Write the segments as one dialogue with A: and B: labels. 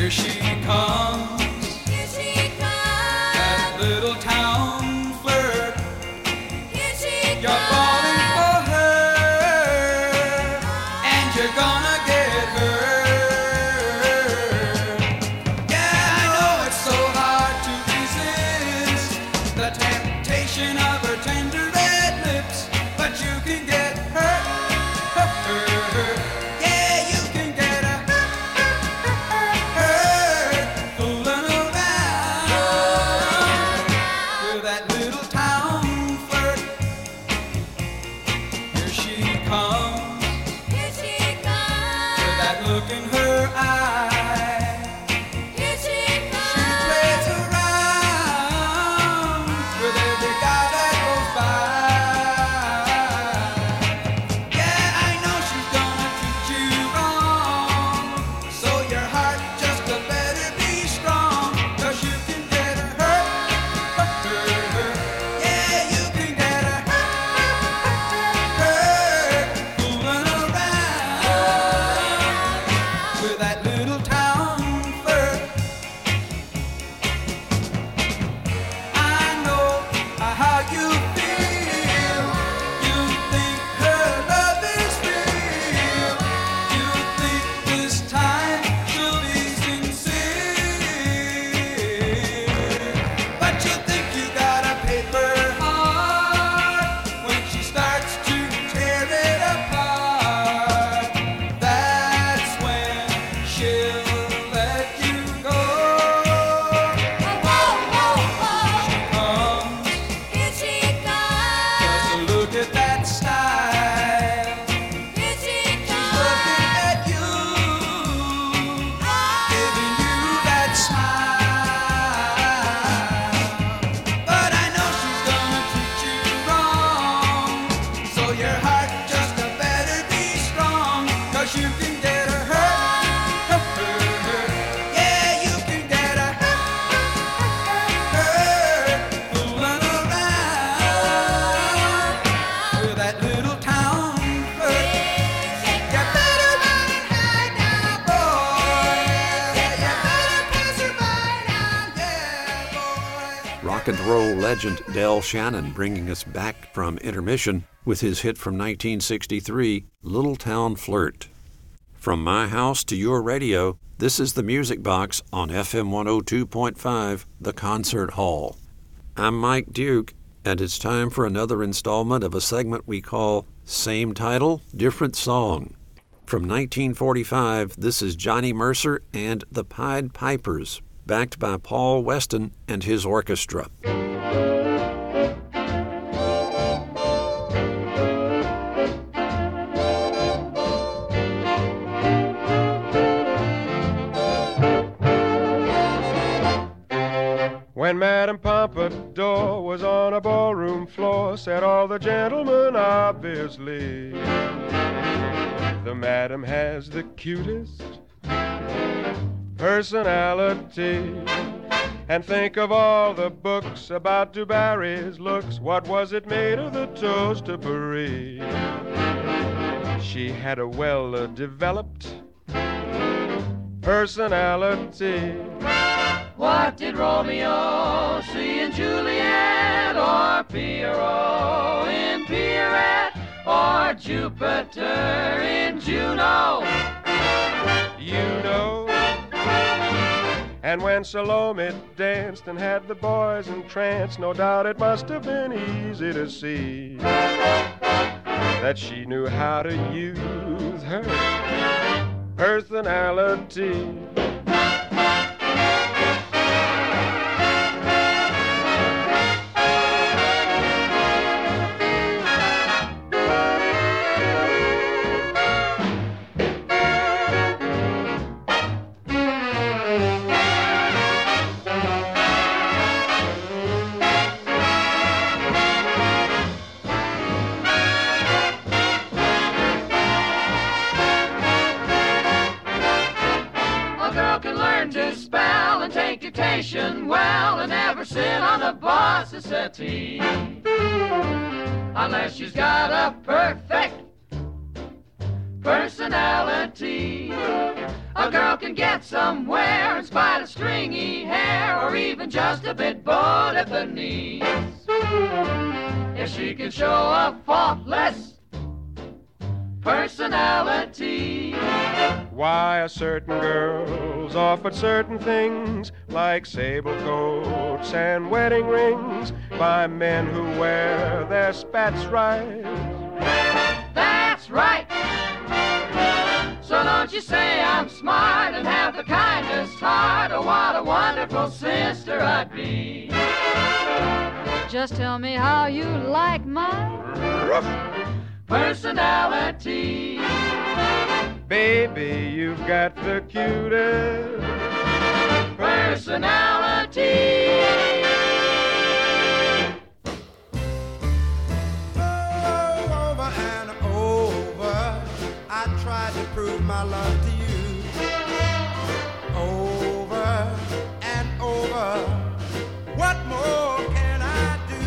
A: Here she comes.
B: Here she comes.
A: That little town flirt.
B: Here she
A: You're
B: comes.
A: falling for her, and you're gonna get hurt. Yeah, I know it's so hard to resist the temptation of her tender red lips, but you can get hurt. Yeah, you can get hurt fooling around with that little town flirt. Here she comes
B: Here she comes.
A: with that look in her eye.
B: Here she comes.
A: She plays around with every guy that goes by. Yeah, I know she's gonna treat you wrong, so your heart just better be strong, 'cause you can get her hurt. Yeah, you can get her hurt fooling around with that little town flirt. I know how you feel. You think her love is real. You think this time she'll be sincere. But you think you got a paper heart when she starts to tear it apart. That's when she'll let you go.
B: Whoa, whoa, whoa.
A: Comes,
B: Here she comes.
A: just look at that style.
B: Here she
A: She's looking
B: comes.
A: at you, giving you that smile. But I know she's gonna treat you wrong, so your heart just better be strong, 'cause you can get her hurt. Yeah, you can get her hurt fooling around with that little town flirt. You better run and hide now, boy. Yeah, you better pass her by now, yeah, boy.
C: Rock and roll legend Del Shannon bringing us back from intermission with his hit from 1963, Little Town Flirt. From my house to your radio, this is the Music Box on FM 102.5, The Concert Hall. I'm Mike Duke, and it's time for another installment of a segment we call Same Title, Different Song. From 1945, this is Johnny Mercer and the Pied Pipers, backed by Paul Weston and his orchestra.
D: When Madame Pompadour was on a ballroom floor, said all the gentlemen obviously, the Madam has the cutest personality. And think of all the books about Du Barry's looks. What was it made of the toast to Paris? She had a well-developed personality.
E: What did Romeo see in Juliet, or Pierrot in Pierrette, or Jupiter in Juno?
D: You know. And when Salome danced and had the boys entranced, no doubt it must have been easy to see that she knew how to use her personality.
E: Well, and never sit on the boss's settee unless she's got a perfect personality. a girl can get somewhere in spite of stringy hair or even just a bit bowed at the knees. If she can show a faultless personality.
D: Why, a certain girl's offered certain things like sable coats and wedding rings by men who wear their spats right.
E: That's right. So don't you say I'm smart and have the kindest heart. Oh, what a wonderful sister I'd be.
B: Just tell me how you like my
E: personality.
D: Baby, you've got the cutest
E: personality.
A: Over and over, I tried to prove my love to you. Over and over, what more can I do?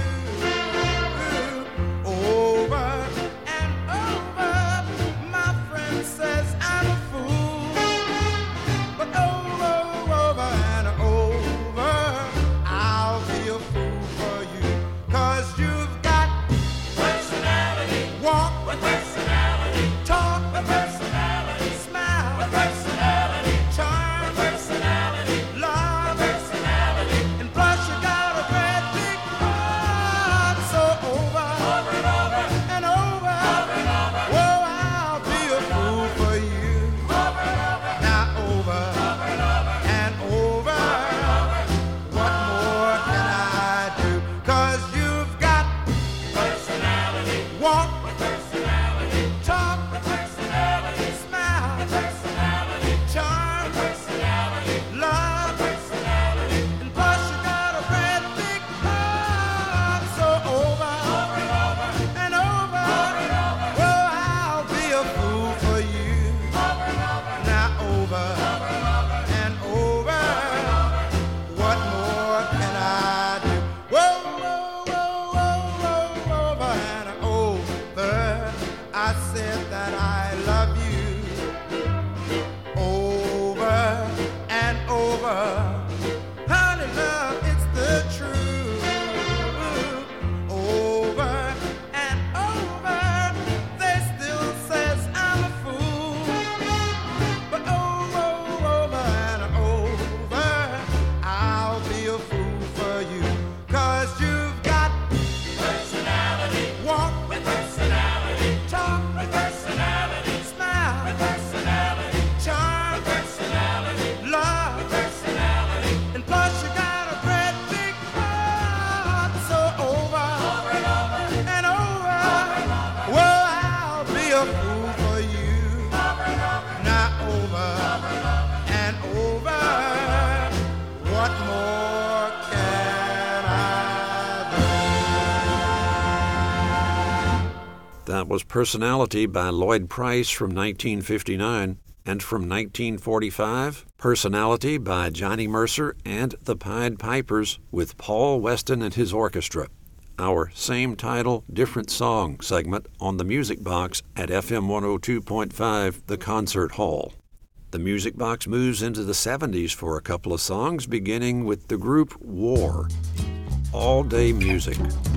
A: Over and over, my friend says I'm a fool. But over and over, I'll be a fool for you. 'Cause you've got personality, walk with personality, talk with personality, smile with personality, charm with personality, love with personality, and plus you got a great big heart. So over and over and over, oh, I'll be a fool for you. Now over and over, what more can I do? 'Cause you've got personality, walk with personality, talk with personality, smile with personality, charm with personality, love with personality, and plus you got a great big heart. So over and over, oh, I'll be a fool for you. Now over and over, what more can I do? Whoa, over and over, I said that I love you. Over and over, honey love, it's the truth. Over and over, they still says I'm a fool. But over and over, I'll be a fool for you. 'Cause you've got personality, walk with personality, talk with personality, smile with personality, charm with personality, love with personality, and plus you got a great big heart. So over and over, well, I'll be a fool for you. Now over and over, what more can I do?
C: That was Personality by Lloyd Price from 1959, and from 1945, Personality by Johnny Mercer and the Pied Pipers with Paul Weston and his orchestra. Our same title, different song segment on the Music Box at FM 102.5, the Concert Hall. The Music Box moves into the 70s for a couple of songs, beginning with the group War. All Day Music.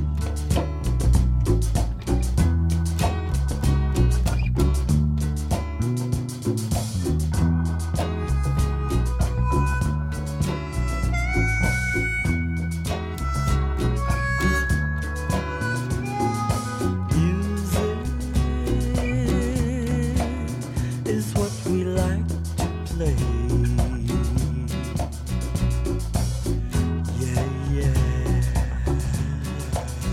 F: Is what we like to play. Yeah, yeah.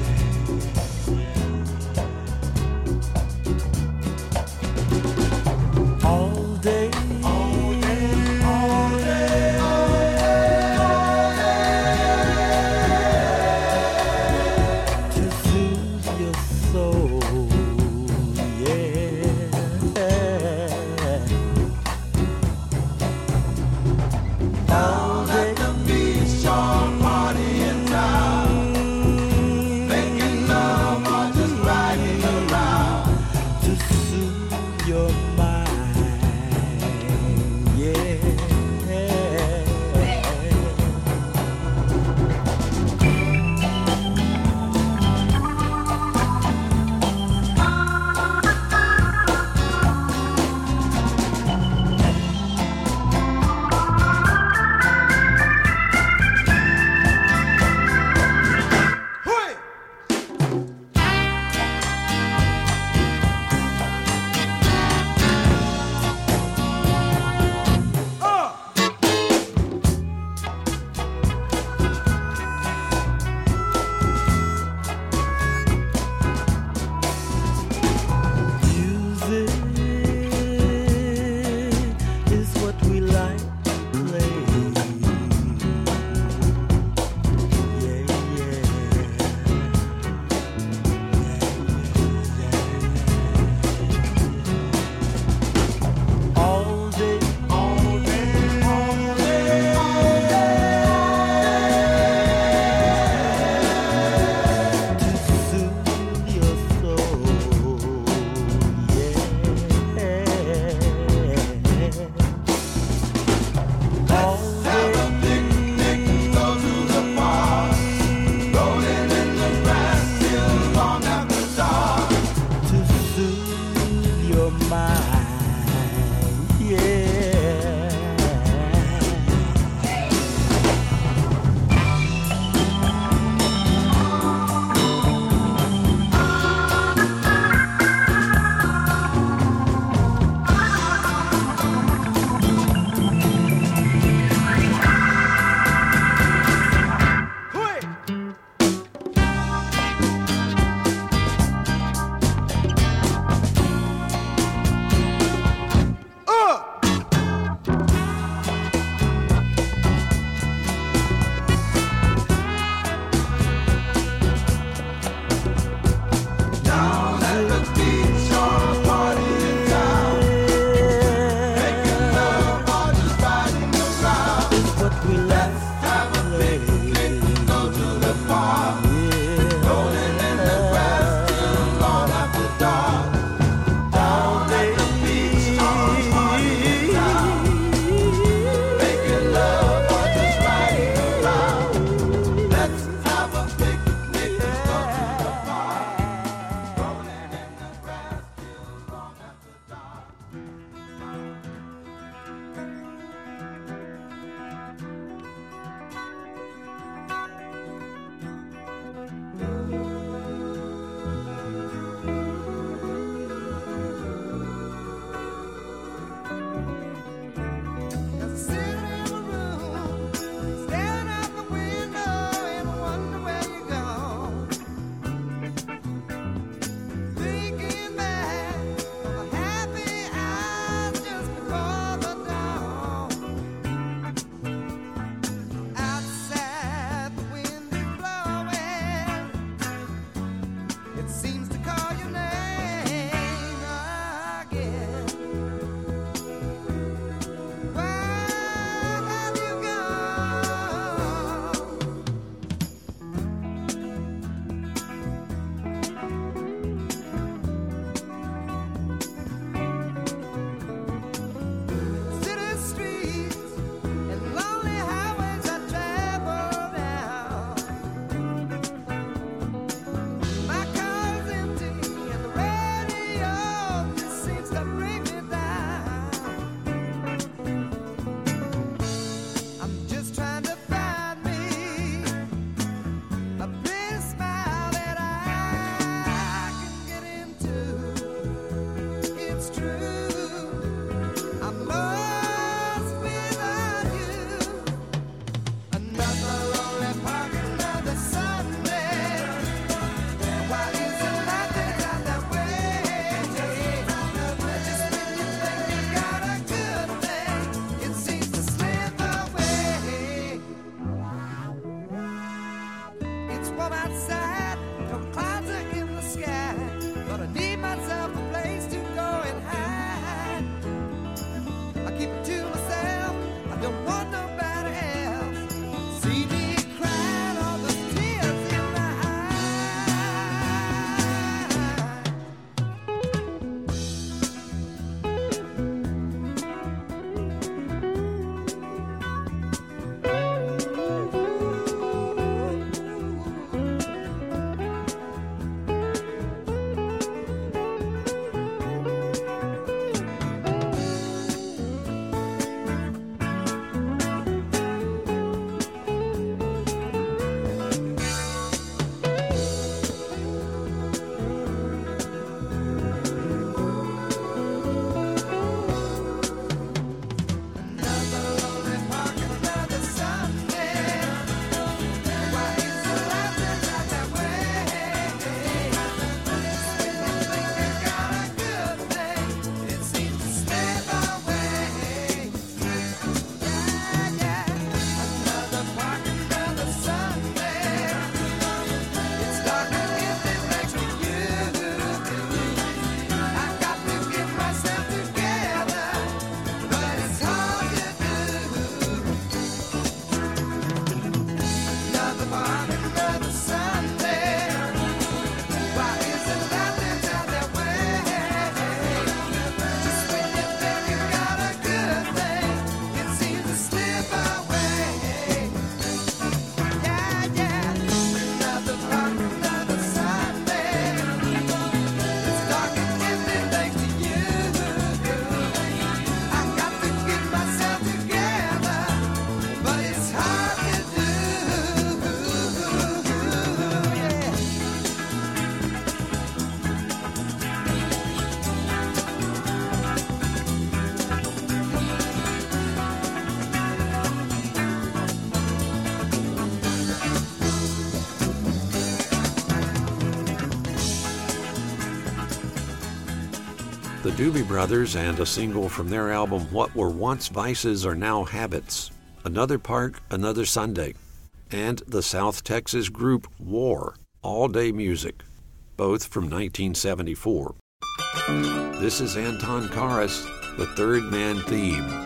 C: The Doobie Brothers and a single from their album What Were Once Vices Are Now Habits, Another Park, Another Sunday, and the South Texas group War, All Day Music, both from 1974. This is Anton Karas, the Third Man Theme.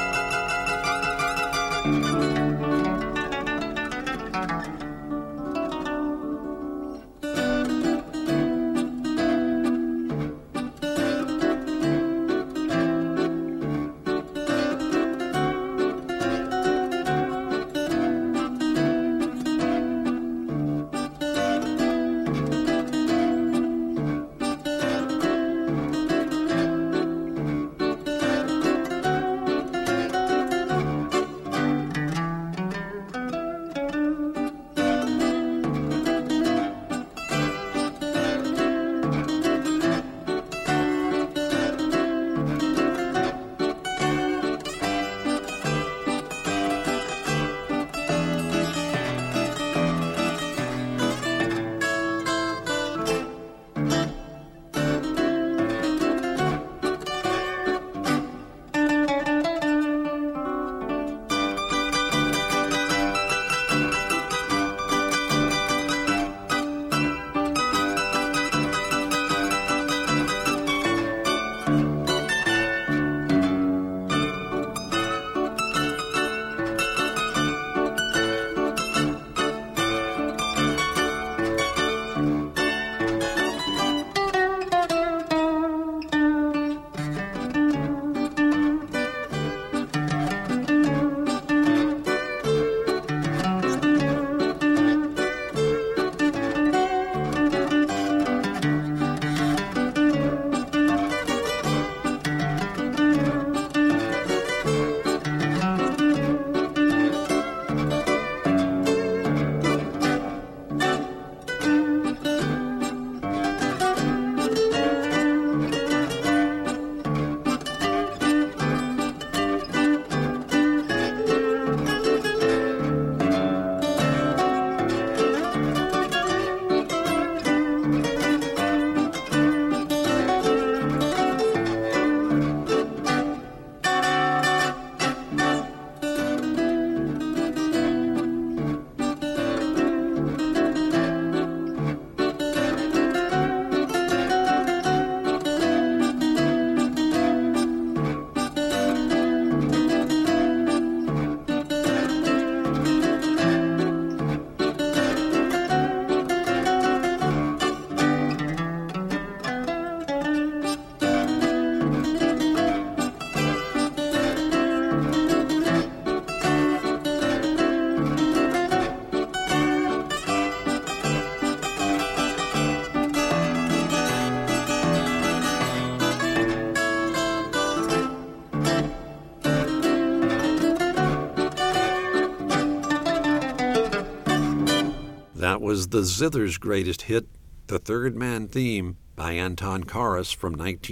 C: That was the Zithers' greatest hit, The Third Man Theme by Anton Karas from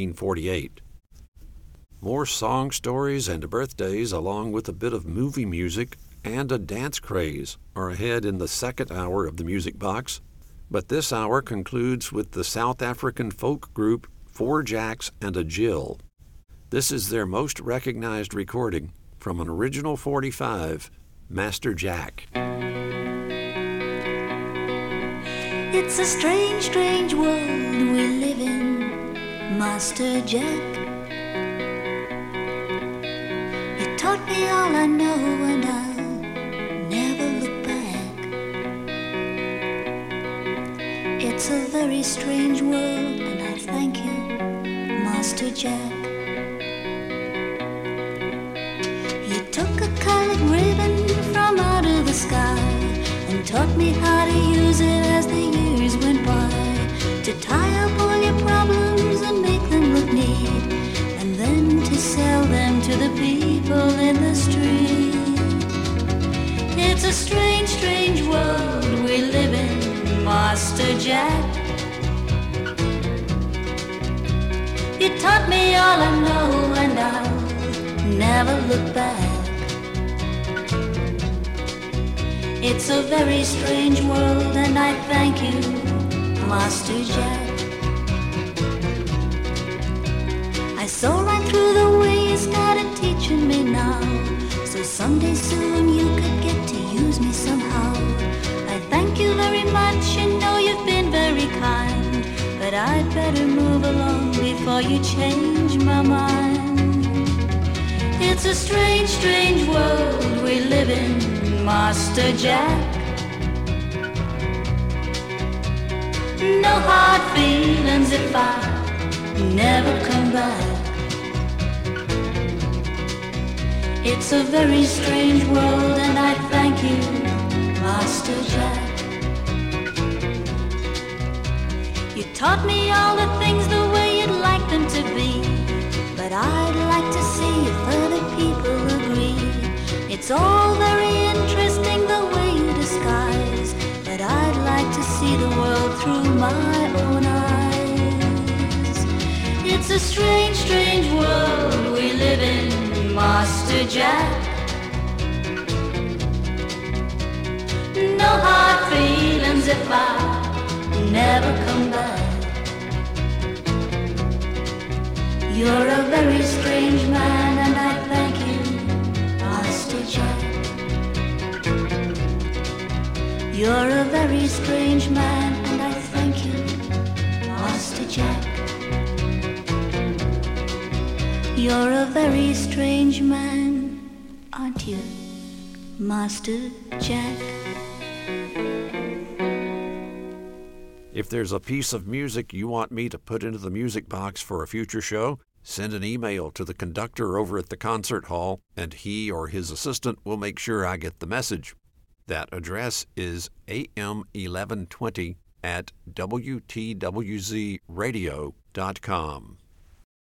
C: 1948. More song stories and birthdays, along with a bit of movie music and a dance craze, are ahead in the second hour of the Music Box, but this hour concludes with the South African folk group Four Jacks and a Jill. This is their most recognized recording from an original 45, Master Jack.
G: It's a strange, strange world we live in, Master Jack. You taught me all I know and I'll never look back. It's a very strange world and I thank you, Master Jack. You took a colored ribbon from out of the sky and taught me how to use it as the years went by, to tie up all your problems and make them look neat, and then to sell them to the people in the street. It's a strange, strange world we live in, Master Jack. You taught me all I know and I'll never look back. It's a very strange world and I thank you, Master Jack. now. So someday soon you could get to use me somehow. I thank you very much and know you've been very kind, but I'd better move along before you change my mind. It's a strange, strange world we live in, Master Jack. No hard feelings if I never come back. It's a very strange world and I thank you, Master Jack. You taught me all the things the way you'd like them to be, but I'd like to see if other people agree. It's all very interesting the way you disguise, but I'd like to see the world through my own eyes. It's a strange, strange world we live in, Master Jack. No hard feelings if I never come back. You're a very strange man and I thank you, Master Jack. You're a very strange man and I thank you, Master Jack. You're a very strange man, aren't you, Master Jack?
C: If there's a piece of music you want me to put into the music box for a future show, send an email to the conductor over at the concert hall, and he or his assistant will make sure I get the message. That address is AM1120 @WTWZradio.com.